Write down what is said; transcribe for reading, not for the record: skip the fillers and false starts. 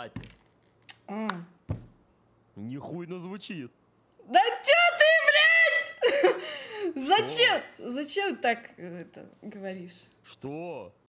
кстати. Нихуйно звучит. Да чё ты, блядь? Зачем? Зачем так это говоришь? Что?